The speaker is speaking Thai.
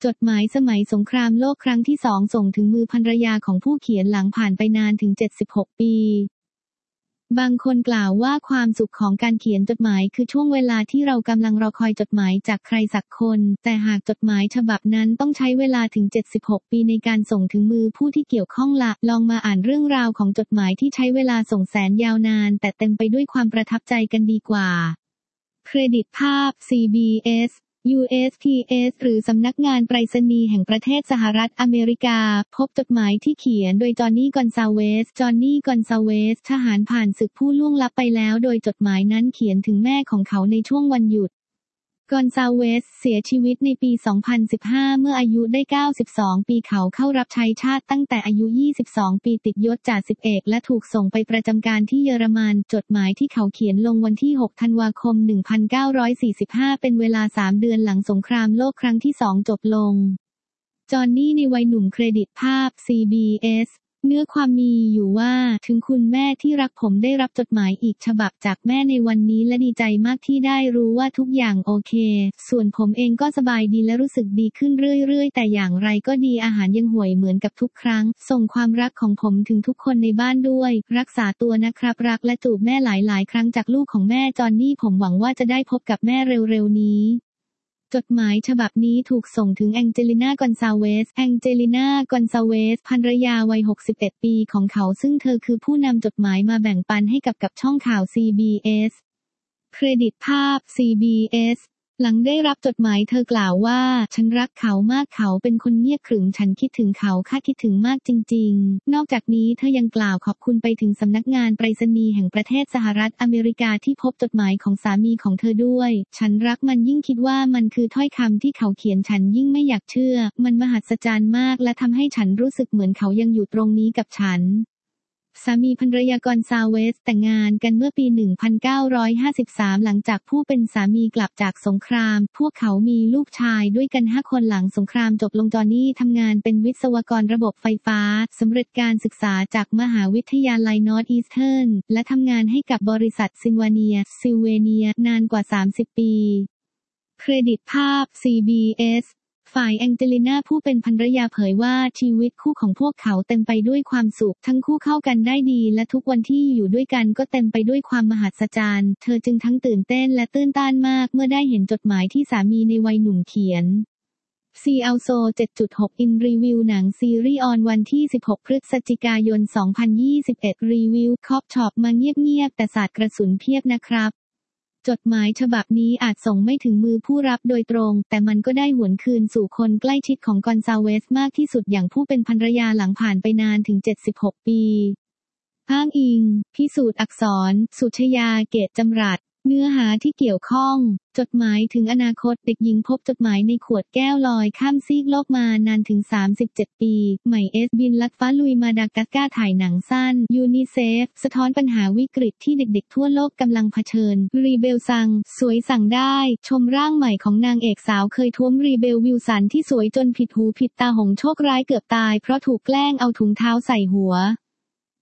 จดหมายสมัยสงครามโลกครั้งที่2ส่งถึงมือภรรยาของผู้เขียนหลังผ่านไปนานถึง76 ปีบางคนกล่าวว่าความสุขของการเขียนจดหมายคือช่วงเวลาที่เรากำลังรอคอยจดหมายจากใครสักคนแต่หากจดหมายฉบับนั้นต้องใช้เวลาถึง76 ปีในการส่งถึงมือผู้ที่เกี่ยวข้องลองมาอ่านเรื่องราวของจดหมายที่ใช้เวลาส่งแสนยาวนานแต่เต็มไปด้วยความประทับใจกันดีกว่าเครดิตภาพ CBS USPS หรือสำนักงานไปรษณีย์แห่งประเทศสหรัฐอเมริกาพบจดหมายที่เขียนโดยจอห์นนี่ กอนซาเวสทหารผ่านศึกผู้ล่วงลับไปแล้วโดยจดหมายนั้นเขียนถึงแม่ของเขาในช่วงวันหยุดกอนซาเวสเสียชีวิตในปี 2015 เมื่ออายุได้ 92 ปีเขาเข้ารับใช้ชาติตั้งแต่อายุ 22 ปีติดยศจ่าสิบเอกและถูกส่งไปประจำการที่เยอรมันจดหมายที่เขาเขียนลงวันที่ 6 ธันวาคม 1945 เป็นเวลา 3 เดือนหลังสงครามโลกครั้งที่ 2 จบลงจอห์นนี่ในวัยหนุ่มเครดิตภาพ CBSเนื้อความมีอยู่ว่าถึงคุณแม่ที่รักผมได้รับจดหมายอีกฉบับจากแม่ในวันนี้และดีใจมากที่ได้รู้ว่าทุกอย่างโอเคส่วนผมเองก็สบายดีและรู้สึกดีขึ้นเรื่อยๆแต่อย่างไรก็ดีอาหารยังห่วยเหมือนกับทุกครั้งส่งความรักของผมถึงทุกคนในบ้านด้วยรักษาตัวนะครับรักและจูบแม่หลายๆครั้งจากลูกของแม่จอห์นนี่ผมหวังว่าจะได้พบกับแม่เร็วๆนี้จดหมายฉบับนี้ถูกส่งถึงแองเจลิน่า กอนซาเวสภรรยาวัย 61 ปีของเขาซึ่งเธอคือผู้นำจดหมายมาแบ่งปันให้กับช่องข่าว CBS เครดิตภาพ CBS หลังได้รับจดหมายเธอกล่าวว่าฉันรักเขามากเขาเป็นคนเงียบขรึมฉันคิดถึงเขาคิดถึงมากจริงๆนอกจากนี้เธอยังกล่าวขอบคุณไปถึงสำนักงานไปรษณีย์แห่งประเทศสหรัฐอเมริกาที่พบจดหมายของสามีของเธอด้วยฉันรักมันยิ่งคิดว่ามันคือถ้อยคำที่เขาเขียนฉันยิ่งไม่อยากเชื่อมันมหัศจรรย์มากและทำให้ฉันรู้สึกเหมือนเขายังอยู่ตรงนี้กับฉันสามีภรรยากอนซาเวสแต่งงานกันเมื่อปี 1953 หลังจากผู้เป็นสามีกลับจากสงครามพวกเขามีลูกชายด้วยกัน 5 คนหลังสงครามจบลงจอห์นนี่ทำงานเป็นวิศวกรระบบไฟฟ้าสำเร็จการศึกษาจากมหาวิทยาลัยนอร์ทอีสเทิร์นและทำงานให้กับบริษัทซิลเวเนียนานกว่า 30 ปีเครดิตภาพ CBSฝ่ายแองเจลิน่าผู้เป็นภรรยาเผยว่าชีวิตคู่ของพวกเขาเต็มไปด้วยความสุขทั้งคู่เข้ากันได้ดีและทุกวันที่อยู่ด้วยกันก็เต็มไปด้วยความมหัศจรรย์เธอจึงทั้งตื่นเต้นและตื้นตันมากเมื่อได้เห็นจดหมายที่สามีในวัยหนุ่มเขียนSee Also 7.6 In Review หนังซีรีส์ออนวันที่ 16 พฤศจิกายน 2021 รีวิวคอปช็อปมาเงียบๆแต่สาดกระสุนเพียบนะครับจดหมายฉบับนี้อาจส่งไม่ถึงมือผู้รับโดยตรงแต่มันก็ได้หวนคืนสู่คนใกล้ชิดของกอนซาเวสมากที่สุดอย่างผู้เป็นภรรยาหลังผ่านไปนานถึง76 ปีอ้างอิงพิสูจน์อักษรสุชยาเกตจำรัดเนื้อหาที่เกี่ยวข้องจดหมายถึงอนาคตเด็กหญิงพบจดหมายในขวดแก้วลอยข้ามซีกโลกมานานถึง37 ปีใหม่บินลัดฟ้าลุยมาดากัสการ์ถ่ายหนังสั้นยูนิเซฟสะท้อนปัญหาวิกฤตที่เด็กๆทั่วโลกกำลังเผชิญรีเบลซังสวยสั่งได้ชมร่างใหม่ของนางเอกสาวเคยท้วมรีเบลวิลสันที่สวยจนผิดหูผิดตาหงโชคร้ายเกือบตายเพราะถูกแกล้งเอาถุงเท้าใส่หัว